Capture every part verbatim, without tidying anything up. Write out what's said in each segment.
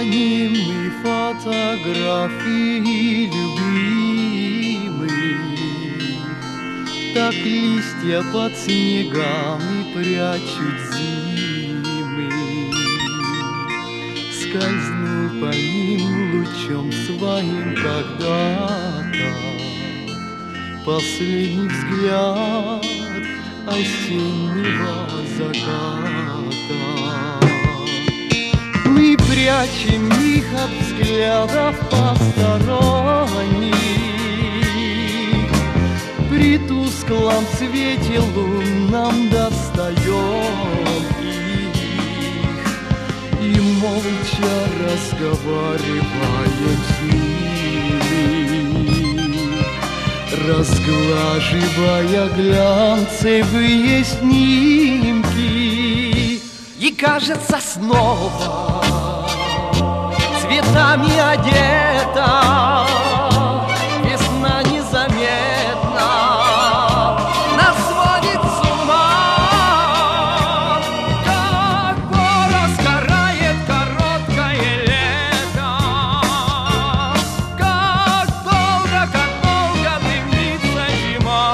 анонимные фотографии любимых, так листья под снегами прячут зимы. Скользнул по ним лучом своим когда-то последний взгляд осеннего заката. Мы прячем их от взглядов посторонних, при тусклом свете лунном достаем их и молча разговариваем с ними, разглаживая глянцевые снимки. И кажется, снова цветами одета весна незаметно нас сводит с ума. Как пора сгорает короткое лето, как долго, как долго дымится зима.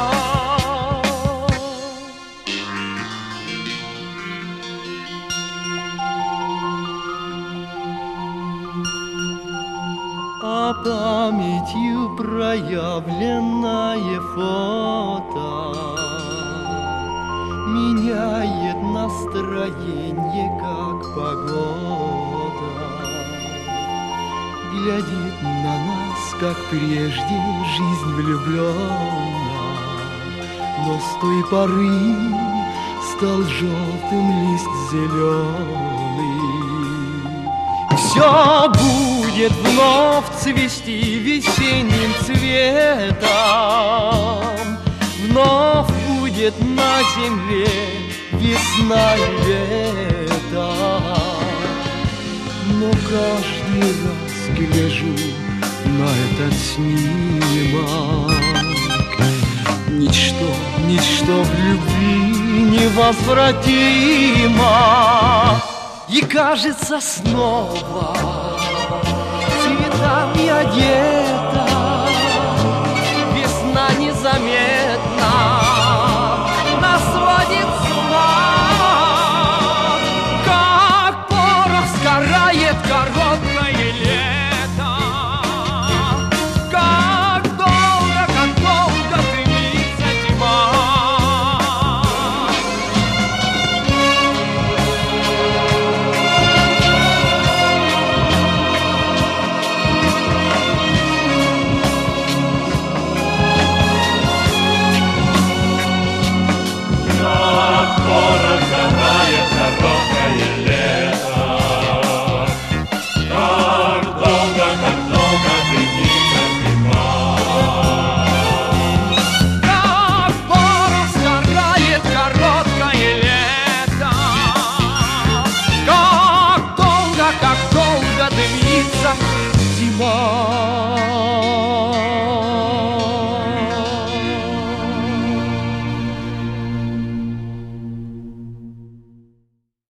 А памятью проявленное фото меняет настроение, как погода. Глядит на нас, как прежде, жизнь влюблена, но с той поры стал желтым лист зеленый. Все будет вновь цвести весенним цветом, вновь будет на земле весна и лето. Но каждый раз гляжу на этот снимок, ничто, ничто в любви невозвратимо. И кажется, снова цветами одета весна незаметна